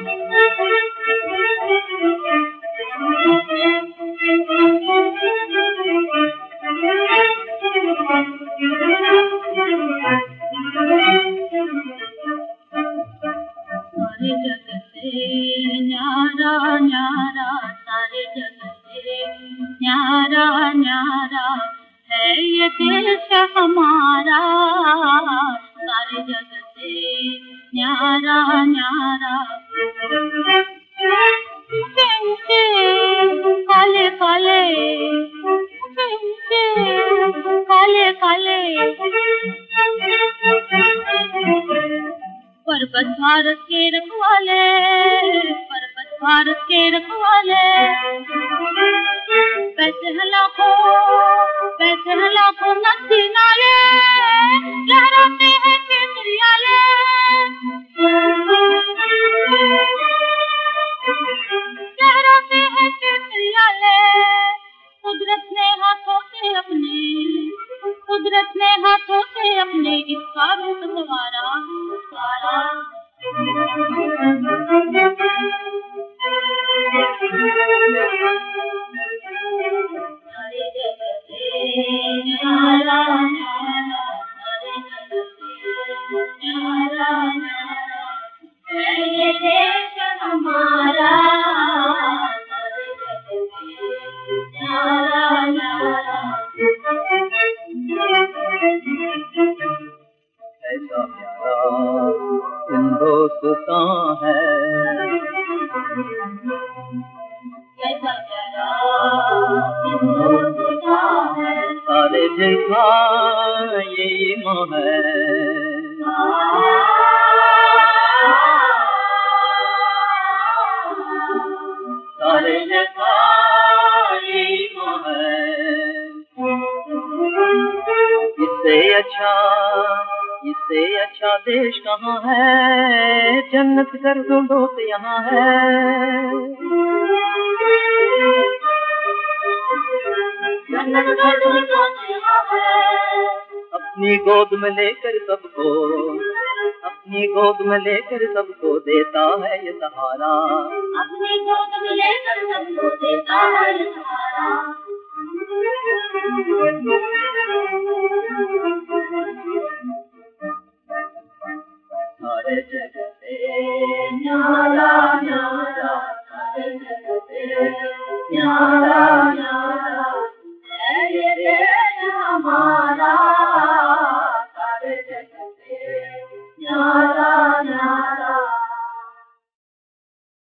न्यारा न्यारा सारे जग से न्यारा न्यारा है ये देश हमारा, सारे जग से न्यारा न्यारा। ऊंचे ऊंचे काले काले, ऊंचे ऊंचे काले काले पर्वत भारत के रखवाले, पर्वत भारत के रखवाले। पैसे लाखों नदी नाले लहराते हैं केसरियाले, लहराते हैं केसरियाले। कुदरत ने हाथों से अपने, कुदरत ने हाथों से अपने इसका रूप संवारा, सारे जग से न्यारा न्यारा, सारे जग से न्यारा न्यारा है ये देश हमारा, सारे जग से न्यारा न्यारा। ऐसा प्यारा हिंदुस्तान है, ऐसा प्यारा हिंदुस्तान है, सारे जिनका ये ईमान है, सारे जिनका ये ईमान है। इससे अच्छा देश कहाँ है, जन्नत कर ढूंढो तो यहाँ है। जन्नत कर ढूंढो तो यहाँ है। अपनी गोद में लेकर सबको, अपनी गोद में लेकर सबको देता है ये सहारा, अपनी गोद में लेकर सबको देता है ये सहारा। सारे जग से न्यारा